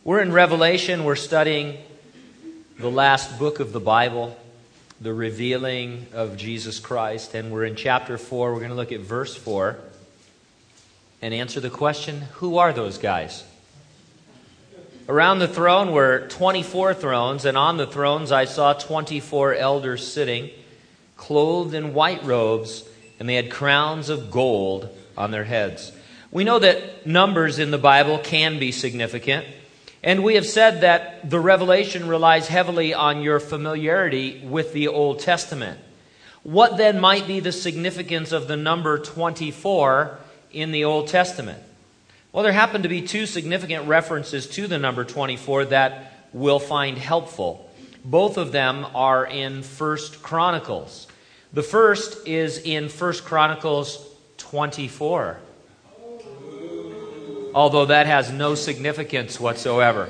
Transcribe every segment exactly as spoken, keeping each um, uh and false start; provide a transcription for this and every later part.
We're in Revelation. We're studying the last book of the Bible, the revealing of Jesus Christ. And we're in chapter four. We're going to look at verse four and answer the question, who are those guys? Around the throne were twenty-four thrones, and on the thrones I saw twenty-four elders sitting, clothed in white robes, and they had crowns of gold on their heads. We know that numbers in the Bible can be significant. And we have said that the revelation relies heavily on your familiarity with the Old Testament. What then might be the significance of the number twenty-four in the Old Testament? Well, there happen to be two significant references to the number twenty-four that we'll find helpful. Both of them are in First Chronicles. The first is in First Chronicles twenty-four. Although that has no significance whatsoever.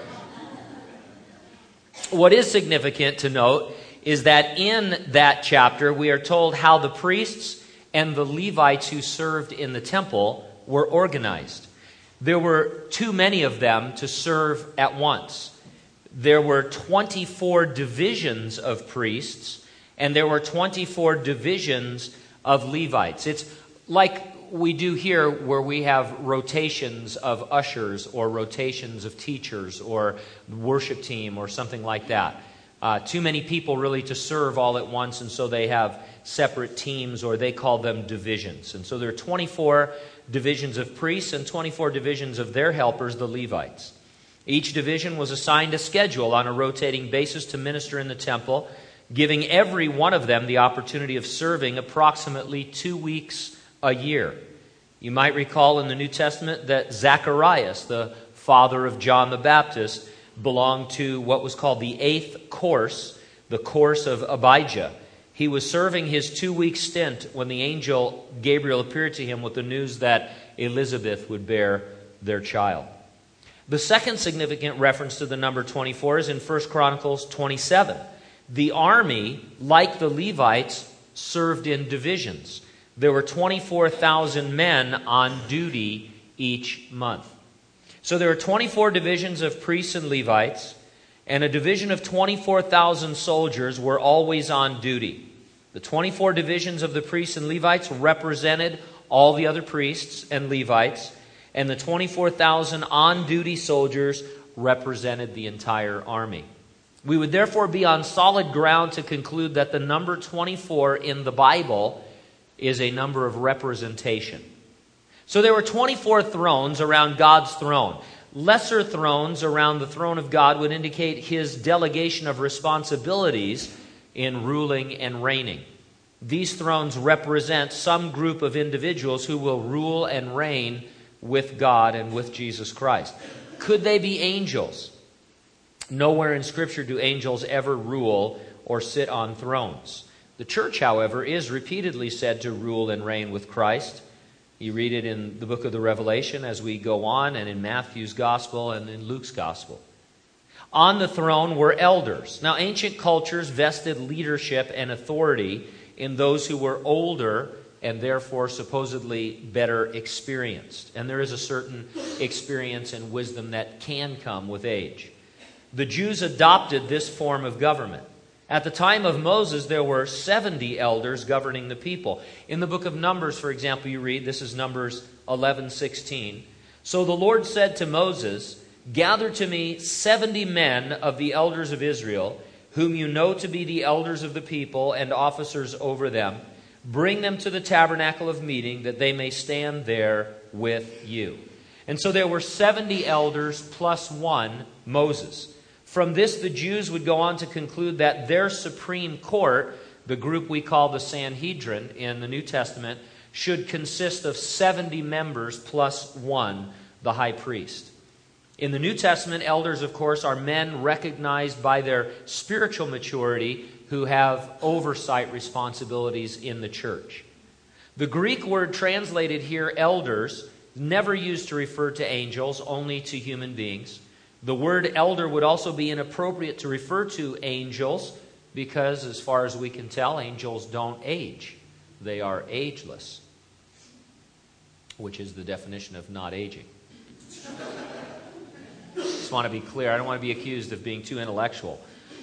What is significant to note is that in that chapter we are told how the priests and the Levites who served in the temple were organized. There were too many of them to serve at once. There were twenty-four divisions of priests, and there were twenty-four divisions of Levites. It's like we do here where we have rotations of ushers or rotations of teachers or worship team or something like that. Uh, too many people really to serve all at once, and so they have separate teams, or they call them divisions. And so there are twenty-four divisions of priests and twenty-four divisions of their helpers, the Levites. Each division was assigned a schedule on a rotating basis to minister in the temple, giving every one of them the opportunity of serving approximately two weeks a year. You might recall in the New Testament that Zacharias, the father of John the Baptist, belonged to what was called the eighth course, the course of Abijah. He was serving his two-week stint when the angel Gabriel appeared to him with the news that Elizabeth would bear their child. The second significant reference to the number twenty-four is in First Chronicles twenty-seven. The army, like the Levites, served in divisions. There were twenty-four thousand men on duty each month. So there are twenty-four divisions of priests and Levites, and a division of twenty-four thousand soldiers were always on duty. The twenty-four divisions of the priests and Levites represented all the other priests and Levites, and the twenty-four thousand on-duty soldiers represented the entire army. We would therefore be on solid ground to conclude that the number twenty-four in the Bible is a number of representation. So there were twenty-four thrones around God's throne. Lesser thrones around the throne of God would indicate his delegation of responsibilities in ruling and reigning. These thrones represent some group of individuals who will rule and reign with God and with Jesus Christ. Could they be angels? Nowhere in Scripture do angels ever rule or sit on thrones. The church, however, is repeatedly said to rule and reign with Christ. You read it in the book of the Revelation as we go on, and in Matthew's gospel and in Luke's gospel. On the throne were elders. Now, ancient cultures vested leadership and authority in those who were older and therefore supposedly better experienced. And there is a certain experience and wisdom that can come with age. The Jews adopted this form of government. At the time of Moses, there were seventy elders governing the people. In the book of Numbers, for example, you read, this is Numbers eleven sixteen. So the Lord said to Moses, "Gather to me seventy men of the elders of Israel, whom you know to be the elders of the people and officers over them. Bring them to the tabernacle of meeting, that they may stand there with you." And so there were seventy elders plus one, Moses. From this, the Jews would go on to conclude that their supreme court, the group we call the Sanhedrin in the New Testament, should consist of seventy members plus one, the high priest. In the New Testament, elders, of course, are men recognized by their spiritual maturity who have oversight responsibilities in the church. The Greek word translated here, elders, never used to refer to angels, only to human beings. The word elder would also be inappropriate to refer to angels because, as far as we can tell, angels don't age. They are ageless, which is the definition of not aging. just want to be clear. I don't want to be accused of being too intellectual,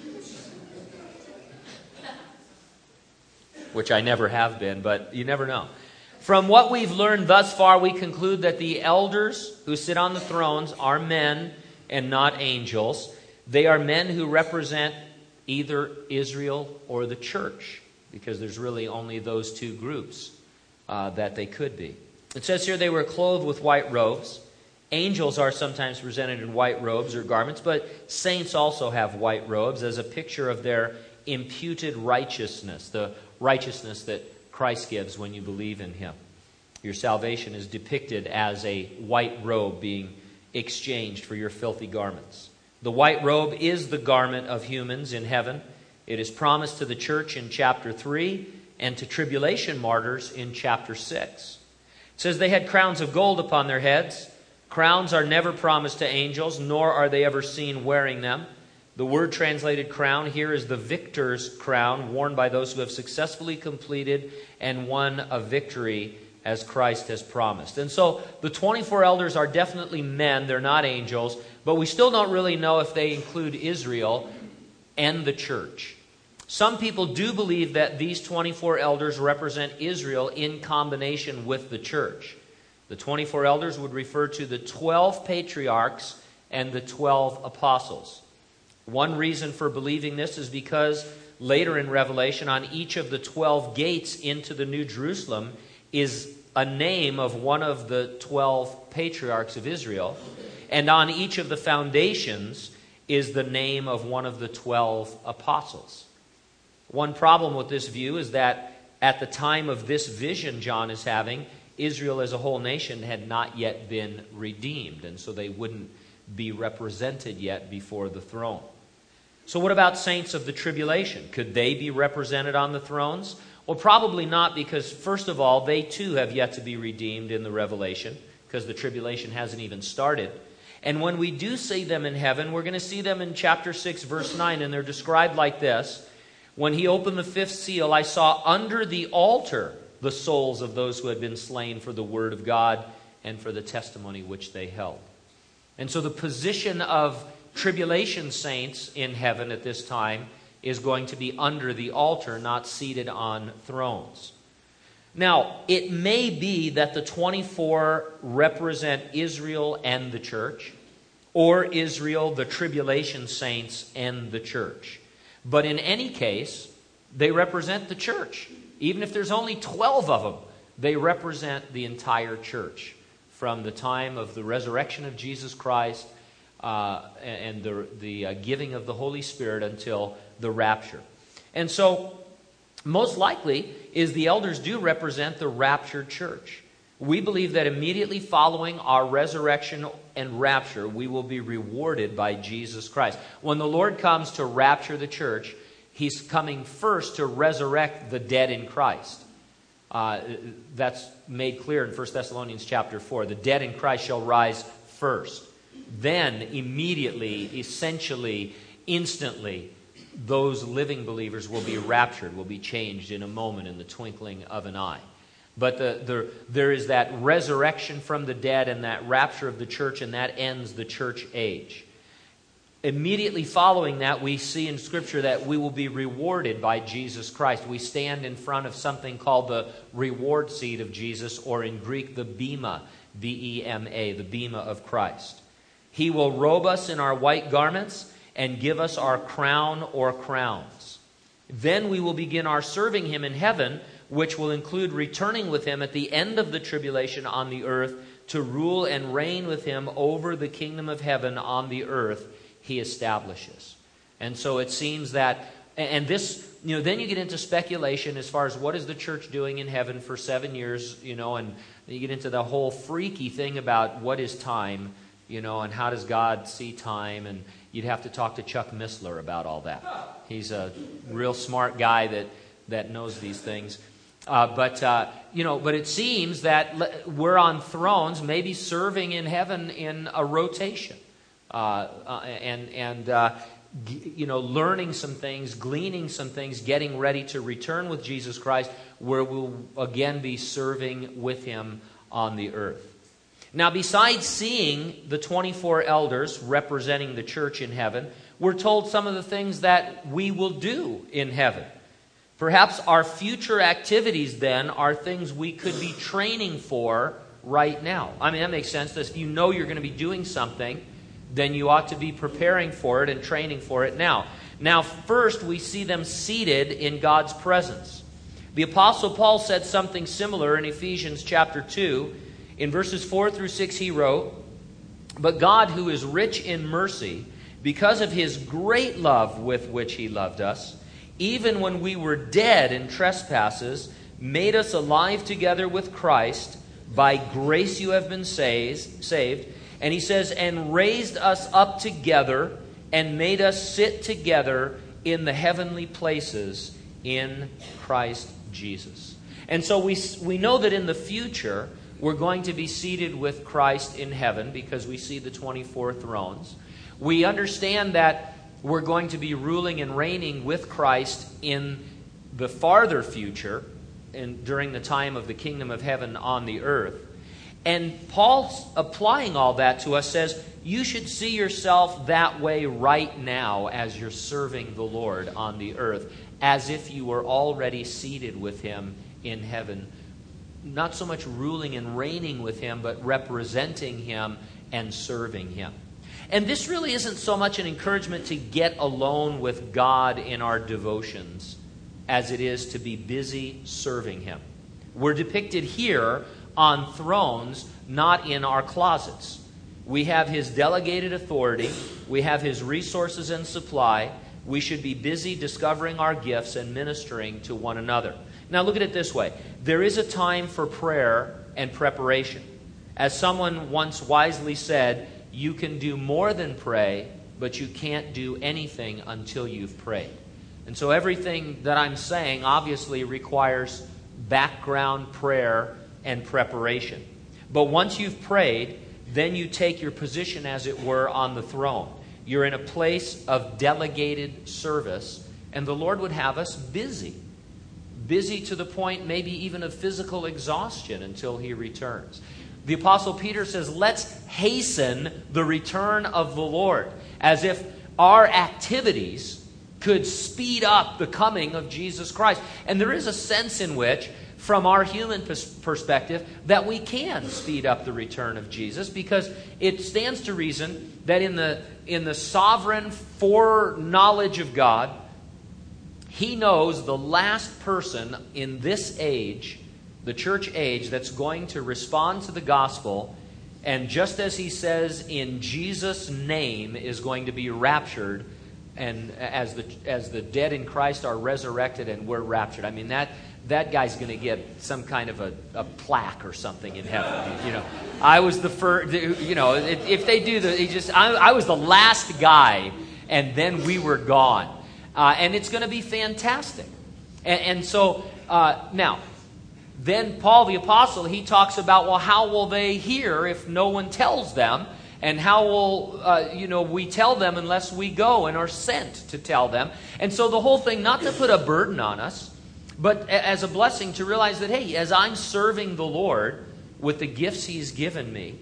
which I never have been, but you never know. From what we've learned thus far, we conclude that the elders who sit on the thrones are men and not angels. They are men who represent either Israel or the church, because there's really only those two groups uh, that they could be. It says here they were clothed with white robes. Angels are sometimes presented in white robes or garments, but saints also have white robes as a picture of their imputed righteousness, the righteousness that Christ gives when you believe in Him. Your salvation is depicted as a white robe being exchanged for your filthy garments. The white robe is the garment of humans in heaven. It is promised to the church in chapter three and to tribulation martyrs in chapter six. It says they had crowns of gold upon their heads. Crowns are never promised to angels, nor are they ever seen wearing them. The word translated crown here is the victor's crown worn by those who have successfully completed and won a victory as Christ has promised. And so the twenty-four elders are definitely men. They're not angels. But we still don't really know if they include Israel and the church. Some people do believe that these twenty-four elders represent Israel in combination with the church. The twenty-four elders would refer to the twelve patriarchs and the twelve apostles. One reason for believing this is because later in Revelation, on each of the twelve gates into the New Jerusalem is a name of one of the twelve patriarchs of Israel. And on each of the foundations is the name of one of the twelve apostles. One problem with this view is that at the time of this vision John is having, Israel as a whole nation had not yet been redeemed, and so they wouldn't be represented yet before the throne. So what about saints of the tribulation? Could they be represented on the thrones? Well, probably not, because first of all, they too have yet to be redeemed in the Revelation, because the tribulation hasn't even started. And when we do see them in heaven, we're going to see them in chapter six, verse nine, and they're described like this. When he opened the fifth seal, I saw under the altar the souls of those who had been slain for the word of God and for the testimony which they held. And so the position of tribulation saints in heaven at this time is going to be under the altar, not seated on thrones. Now, it may be that the twenty-four represent Israel and the church, or Israel, the tribulation saints, and the church. But in any case, they represent the church. Even if there's only twelve of them, they represent the entire church from the time of the resurrection of Jesus Christ uh, and the, the uh, giving of the Holy Spirit until the rapture. And so, most likely, is the elders do represent the raptured church. We believe that immediately following our resurrection and rapture, we will be rewarded by Jesus Christ. When the Lord comes to rapture the church, He's coming first to resurrect the dead in Christ. Uh, that's made clear in First Thessalonians chapter four. The dead in Christ shall rise first. Then, immediately, essentially, instantly, those living believers will be raptured, will be changed in a moment, in the twinkling of an eye. But the, the, there is that resurrection from the dead and that rapture of the church, and that ends the church age. Immediately following that, we see in Scripture that we will be rewarded by Jesus Christ. We stand in front of something called the reward seat of Jesus, or in Greek, the bema, B E M A, the bema of Christ. He will robe us in our white garments and give us our crown or crowns. Then we will begin our serving Him in heaven, which will include returning with Him at the end of the tribulation on the earth to rule and reign with Him over the kingdom of heaven on the earth He establishes. And so it seems that, and this, you know, then you get into speculation as far as what is the church doing in heaven for seven years, you know, and you get into the whole freaky thing about what is time, you know, and how does God see time, and you'd have to talk to Chuck Missler about all that. He's a real smart guy that, that knows these things. Uh, but, uh, you know, but it seems that we're on thrones, maybe serving in heaven in a rotation. Uh, uh, and, and uh, g- you know, learning some things, gleaning some things, getting ready to return with Jesus Christ, where we'll again be serving with Him on the earth. Now, besides seeing the twenty-four elders representing the church in heaven, we're told some of the things that we will do in heaven. Perhaps our future activities then are things we could be training for right now. I mean, that makes sense. If you know you're going to be doing something, then you ought to be preparing for it and training for it now. Now, first, we see them seated in God's presence. The Apostle Paul said something similar in Ephesians chapter two. In verses four through six, he wrote, "But God, who is rich in mercy, because of his great love with which he loved us, even when we were dead in trespasses, made us alive together with Christ. By grace you have been saved." And he says, "and raised us up together and made us sit together in the heavenly places in Christ Jesus." And so we, we know that in the future, we're going to be seated with Christ in heaven because we see the twenty-four thrones. We understand that we're going to be ruling and reigning with Christ in the farther future and during the time of the kingdom of heaven on the earth. And Paul's applying all that to us says, you should see yourself that way right now as you're serving the Lord on the earth, as if you were already seated with him in heaven. Not so much ruling and reigning with him, but representing him and serving him. And this really isn't so much an encouragement to get alone with God in our devotions as it is to be busy serving him. We're depicted here on thrones, not in our closets. We have his delegated authority. We have his resources and supply. We should be busy discovering our gifts and ministering to one another. Now look at it this way. There is a time for prayer and preparation. As someone once wisely said, you can do more than pray, but you can't do anything until you've prayed. And so everything that I'm saying obviously requires background prayer and preparation. But once you've prayed, then you take your position, as it were, on the throne. You're in a place of delegated service, and the Lord would have us busy. Busy to the point maybe even of physical exhaustion until he returns. The Apostle Peter says, let's hasten the return of the Lord, as if our activities could speed up the coming of Jesus Christ. And there is a sense in which, from our human perspective, that we can speed up the return of Jesus, because it stands to reason that in the, in the sovereign foreknowledge of God, he knows the last person in this age, the church age, that's going to respond to the gospel, and just as he says, in Jesus' name is going to be raptured, and as the as the dead in Christ are resurrected and we're raptured. I mean, that that guy's going to get some kind of a, a plaque or something in heaven. You know, I was the first. You know, if, if they do the, he just I, I was the last guy, and then we were gone, uh, and it's going to be fantastic. And, and so uh, now, then Paul the Apostle, he talks about, well, how will they hear if no one tells them? And how will, uh, you know, we tell them unless we go and are sent to tell them? And so the whole thing, not to put a burden on us, but as a blessing to realize that, hey, as I'm serving the Lord with the gifts he's given me,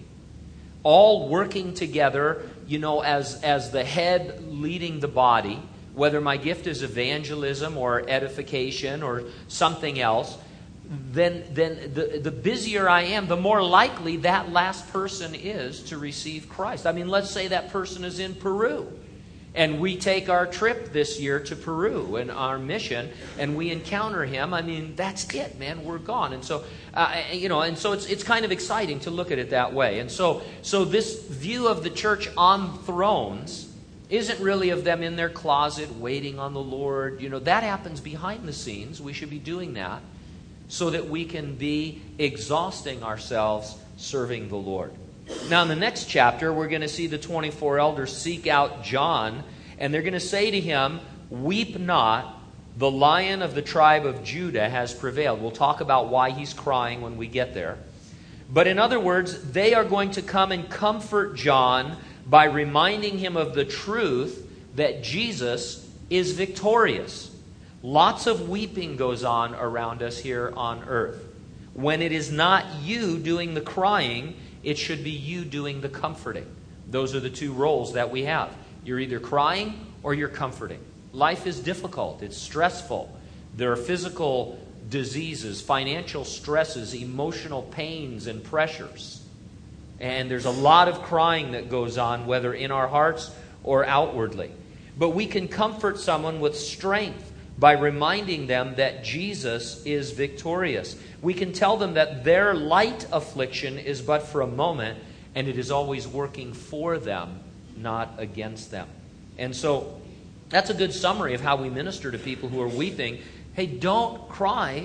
all working together, you know, as, as the head leading the body, whether my gift is evangelism or edification or something else, then then the, the busier I am, the more likely that last person is to receive Christ. I mean, let's say that person is in Peru, and we take our trip this year to Peru and our mission, and we encounter him. I mean, that's it, man. We're gone. And so, uh, you know, and so it's it's kind of exciting to look at it that way. And so, so this view of the church on thrones isn't really of them in their closet waiting on the Lord. You know, that happens behind the scenes. We should be doing that, so that we can be exhausting ourselves serving the Lord. Now, in the next chapter, we're going to see the twenty-four elders seek out John, and they're going to say to him, "Weep not, the Lion of the tribe of Judah has prevailed." We'll talk about why he's crying when we get there. But in other words, they are going to come and comfort John by reminding him of the truth that Jesus is victorious. Lots of weeping goes on around us here on earth. When it is not you doing the crying, it should be you doing the comforting. Those are the two roles that we have. You're either crying or you're comforting. Life is difficult. It's stressful. There are physical diseases, financial stresses, emotional pains and pressures. And there's a lot of crying that goes on, whether in our hearts or outwardly. But we can comfort someone with strength by reminding them that Jesus is victorious. We can tell them that their light affliction is but for a moment, and it is always working for them, not against them. And so that's a good summary of how we minister to people who are weeping. Hey, don't cry.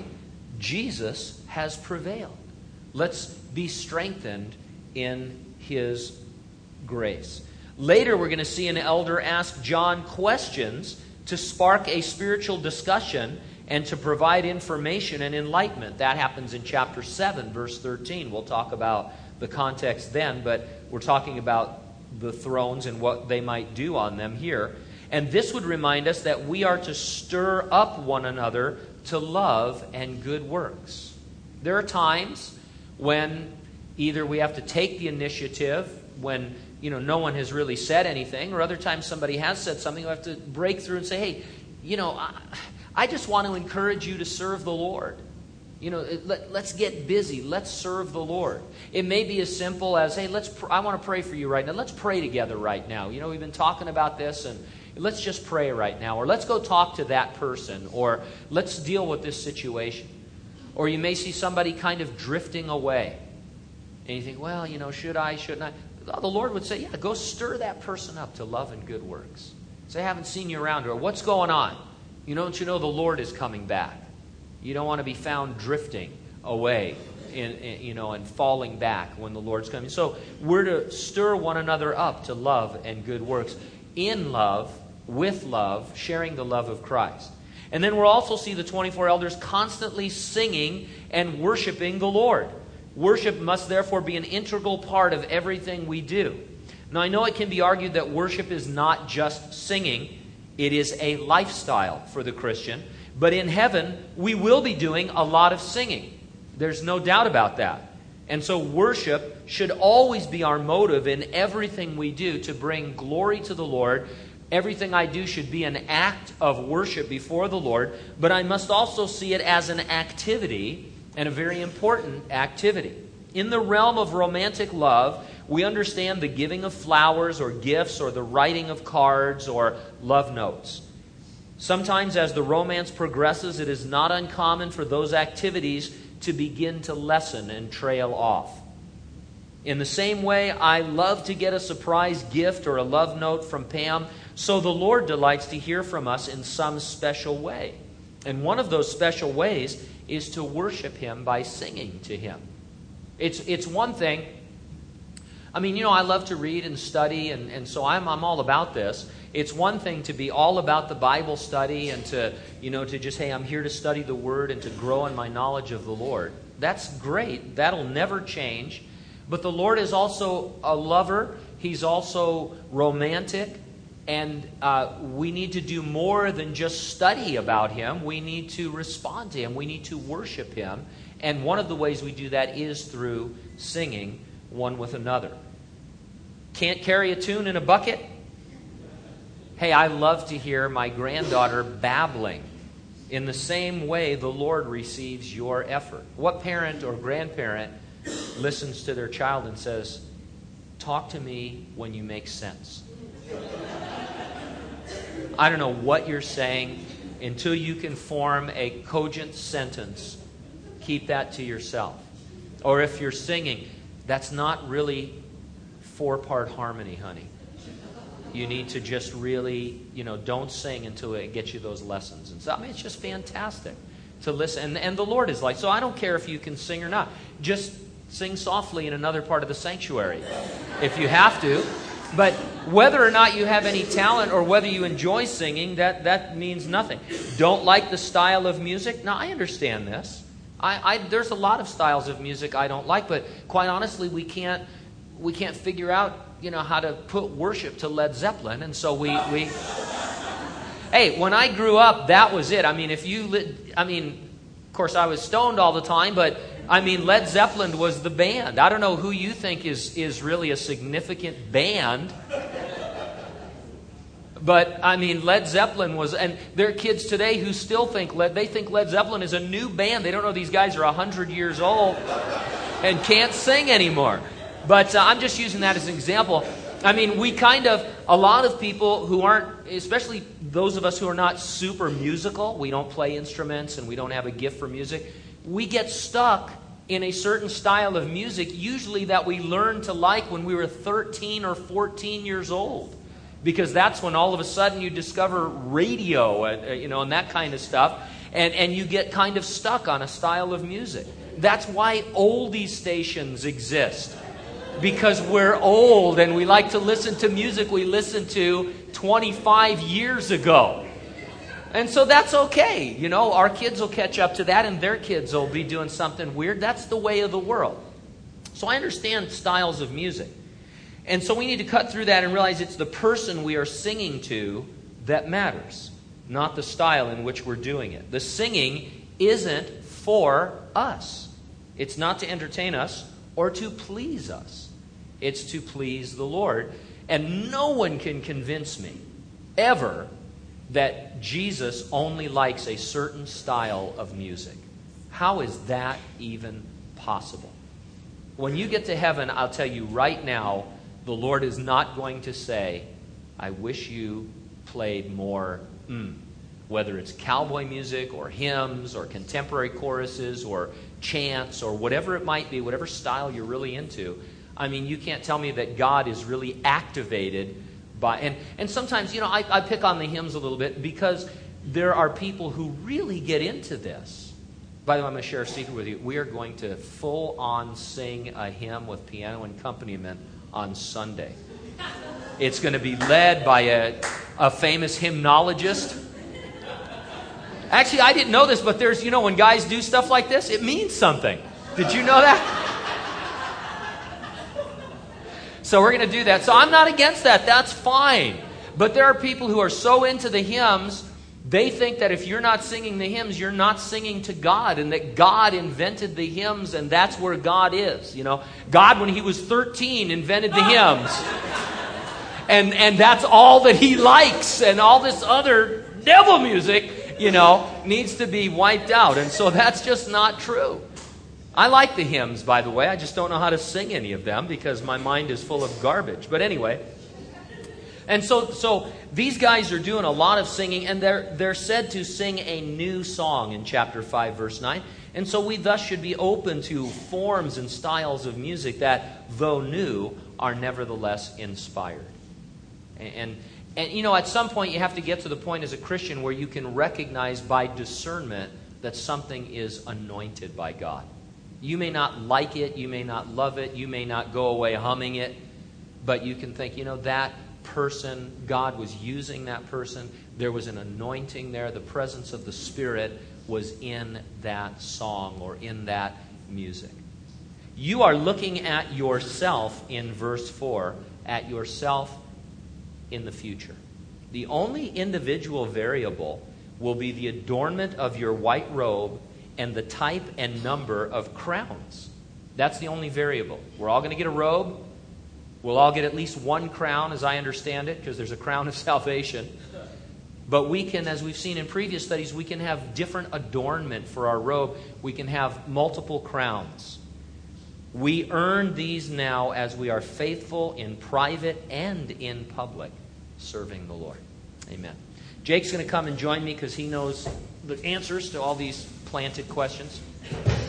Jesus has prevailed. Let's be strengthened in His grace. Later, we're going to see an elder ask John questions to spark a spiritual discussion and to provide information and enlightenment. That happens in chapter seven, verse thirteen. We'll talk about the context then, but we're talking about the thrones and what they might do on them here. And this would remind us that we are to stir up one another to love and good works. There are times when either we have to take the initiative, when you know no one has really said anything, or other times somebody has said something, we have to break through and say, hey, you know, I, I just want to encourage you to serve the Lord. You know, let, let's get busy. Let's serve the Lord. It may be as simple as, hey, let's. Pr- I want to pray for you right now. Let's pray together right now. You know, we've been talking about this, and let's just pray right now. Or let's go talk to that person. Or let's deal with this situation. Or you may see somebody kind of drifting away. And you think, well, you know, should I, shouldn't I? The Lord would say, yeah, go stir that person up to love and good works. Say, I haven't seen you around. Or what's going on? You know, don't you know the Lord is coming back? You don't want to be found drifting away, in, in, you know, and falling back when the Lord's coming. So we're to stir one another up to love and good works. In love, with love, sharing the love of Christ. And then we'll also see the twenty-four elders constantly singing and worshiping the Lord. Worship must therefore be an integral part of everything we do. Now, I know it can be argued that worship is not just singing. It is a lifestyle for the Christian. But in heaven, we will be doing a lot of singing. There's no doubt about that. And so worship should always be our motive in everything we do to bring glory to the Lord. Everything I do should be an act of worship before the Lord. But I must also see it as an activity, and a very important activity. In the realm of romantic love, we understand the giving of flowers or gifts or the writing of cards or love notes. Sometimes as the romance progresses, it is not uncommon for those activities to begin to lessen and trail off. In the same way, I love to get a surprise gift or a love note from Pam, so the Lord delights to hear from us in some special way. And one of those special ways is to worship Him by singing to Him. It's it's one thing. I mean, you know, I love to read and study, and, and so I'm I'm all about this. It's one thing to be all about the Bible study and to, you know, to just, hey, I'm here to study the Word and to grow in my knowledge of the Lord. That's great. That'll never change. But the Lord is also a lover. He's also romantic. And uh, we need to do more than just study about Him. We need to respond to Him. We need to worship Him. And one of the ways we do that is through singing one with another. Can't carry a tune in a bucket? Hey, I love to hear my granddaughter babbling. In the same way, the Lord receives your effort. What parent or grandparent listens to their child and says, talk to me when you make sense? I don't know what you're saying. Until you can form a cogent sentence, keep that to yourself. Or if you're singing, that's not really four-part harmony, honey. You need to just really, you know, don't sing until it gets you those lessons. And so, I mean, it's just fantastic to listen. And, and the Lord is like, so I don't care if you can sing or not. Just sing softly in another part of the sanctuary if you have to. But whether or not you have any talent or whether you enjoy singing, that, that means nothing. Don't like the style of music? Now, I understand this. I, I, there's a lot of styles of music I don't like, but quite honestly, we can't we can't figure out, you know, how to put worship to Led Zeppelin, and so we we. Hey, when I grew up, that was it. I mean, if you, lit, I mean, of course, I was stoned all the time, but I mean, Led Zeppelin was the band. I don't know who you think is, is really a significant band. But, I mean, Led Zeppelin was, and there are kids today who still think, Led, they think Led Zeppelin is a new band. They don't know these guys are one hundred years old and can't sing anymore. But uh, I'm just using that as an example. I mean, we kind of, a lot of people who aren't, especially those of us who are not super musical, we don't play instruments and we don't have a gift for music, we get stuck in a certain style of music, usually that we learned to like when we were thirteen or fourteen years old. Because that's when all of a sudden you discover radio, uh, you know, and that kind of stuff. And, and you get kind of stuck on a style of music. That's why oldie stations exist. Because we're old and we like to listen to music we listened to twenty-five years ago. And so that's okay. You know, our kids will catch up to that and their kids will be doing something weird. That's the way of the world. So I understand styles of music. And so we need to cut through that and realize it's the person we are singing to that matters, not the style in which we're doing it. The singing isn't for us. It's not to entertain us or to please us. It's to please the Lord. And no one can convince me ever that Jesus only likes a certain style of music. How is that even possible? When you get to heaven, I'll tell you right now, the Lord is not going to say, I wish you played more, mm, whether it's cowboy music or hymns or contemporary choruses or chants or whatever it might be, whatever style you're really into. I mean, you can't tell me that God is really activated by... And, and sometimes, you know, I, I pick on the hymns a little bit because there are people who really get into this. By the way, I'm going to share a secret with you. We are going to full-on sing a hymn with piano and accompaniment on Sunday. It's going to be led by a, a famous hymnologist. Actually, I didn't know this, but there's, you know, when guys do stuff like this, it means something. Did you know that? So we're going to do that. So I'm not against that. That's fine. But there are people who are so into the hymns, they think that if you're not singing the hymns, you're not singing to God, and that God invented the hymns, and that's where God is. You know, God, when he was thirteen, invented the hymns. And and that's all that he likes, and all this other devil music, you know, needs to be wiped out. And so that's just not true. I like the hymns, by the way. I just don't know how to sing any of them because my mind is full of garbage. But anyway, and so so these guys are doing a lot of singing, and they're they're said to sing a new song in chapter five, verse nine. And so we thus should be open to forms and styles of music that, though new, are nevertheless inspired. And, and, and you know, at some point you have to get to the point as a Christian where you can recognize by discernment that something is anointed by God. You may not like it, you may not love it, you may not go away humming it, but you can think, you know, that person, God was using that person. There was an anointing there. The presence of the Spirit was in that song or in that music. You are looking at yourself in verse four, at yourself in the future. The only individual variable will be the adornment of your white robe and the type and number of crowns. That's the only variable. We're all going to get a robe. We'll all get at least one crown, as I understand it, because there's a crown of salvation. But we can, as we've seen in previous studies, we can have different adornment for our robe. We can have multiple crowns. We earn these now as we are faithful in private and in public, serving the Lord. Amen. Jake's going to come and join me because he knows the answers to all these planted questions.